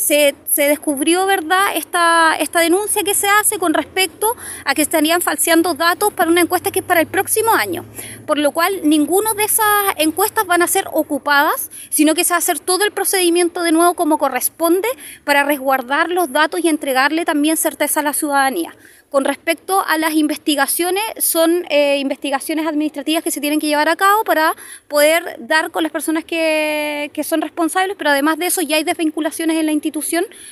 se descubrió, ¿verdad?, esta denuncia que se hace con respecto a que estarían falseando datos para una encuesta que es para el próximo año, por lo cual ninguna de esas encuestas van a ser ocupadas, sino que se va a hacer todo el procedimiento de nuevo como corresponde para resguardar los datos y entregarle también certeza a la ciudadanía. Con respecto a las investigaciones, son investigaciones administrativas que se tienen que llevar a cabo para poder dar con las personas que son responsables, pero además de eso ya hay desvinculaciones en la institución,